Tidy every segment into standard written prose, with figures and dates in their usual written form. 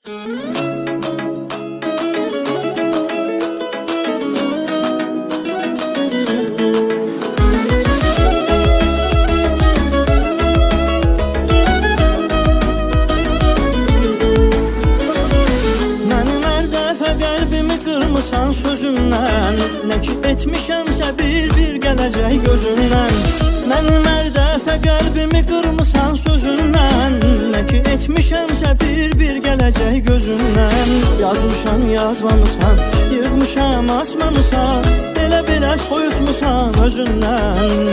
Qırmısan sözündən, nə ki etmişəmsə bir gələcək gözündən. Mənim hər dəfə qəlbimi qırmısan sözündən, nə ki etmişəmsə bir gələcək gözündən. Yazmışam yazmamısan, yığmışam açmamısan, belə soyutmusan özündən.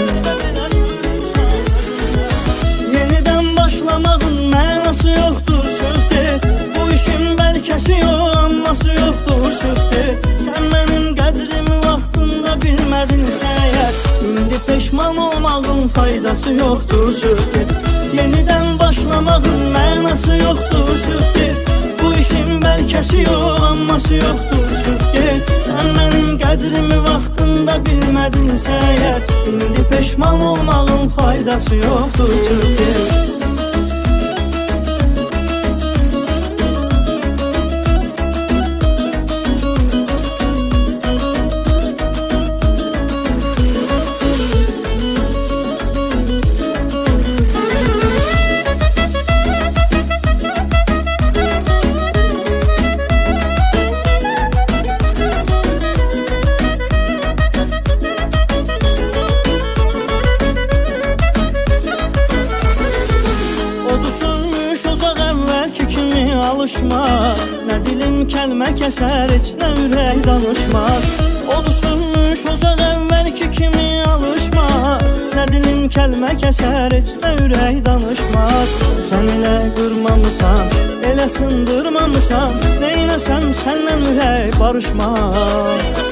Yenidən başlamağın mənası yoxdur, çıx get. Bu işin bəlkəsi yox, amması yoxdur, çıx get. Sən mənim qədrimi vaxtında bilmədinsə əgər, indi peşman olmağın faydası yoxdur, çıx get. Yenidən başlamağın mənası yoxdur, çıx get. Bu işin bəlkəsi yox, amması yoxdur, çıx get. Sən mənim qədrimi vaxtında bilmədinsə əgər, indi peşman olmağın faydası yoxdur, çıx get. Alışmaz, nə dilim kəlmə kəsər, heç nə ürək danışmaz. Odu sönmüş ocaq əvvəlki kimi alışmaz, nə dilim kəlmə kəsər, heç nə ürək danışmaz. Sən elə qırmamısan, elə sındırmamısan, neynəsəm səndən ürək barışmaz.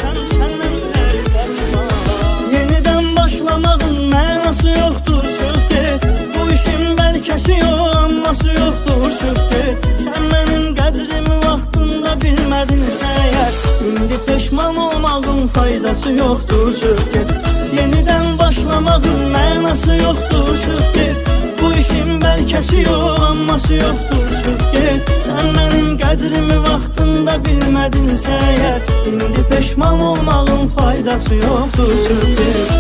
Yenidən başlamağın mənası yoxdur, çıx get. Bu işin bəlkəsi yox, amması yoxdur, çıx get. Sən mənim qədrimi vaxtında bilmədinsə əgər, indi peşman olmağın faydası yoxdur, çıx get. Yenidən başlamağın mənası yoxdur, çıx get. Bu işin bəlkəsi yox, amması yoxdur, çıx get. Sən mənim qədrimi vaxtında bilmədinsə əgər, indi peşman olmağın faydası yoxdur, çıx get.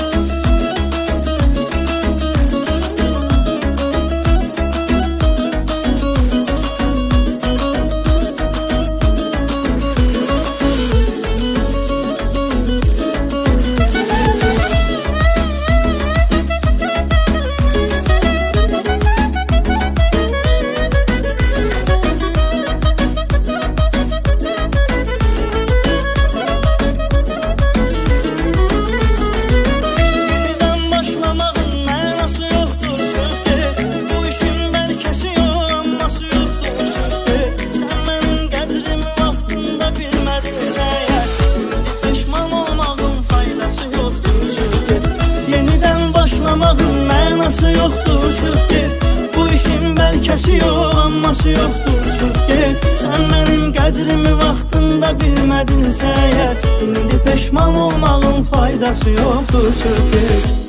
Mənası yoxdur, çıx get. Bu işin bəlkəsi yox, amması yoxdur, çıx get. Sən mənim qədrimi vaxtında bilmədinsə əgər, indi peşman olmağın faydası yoxdur, çıx get.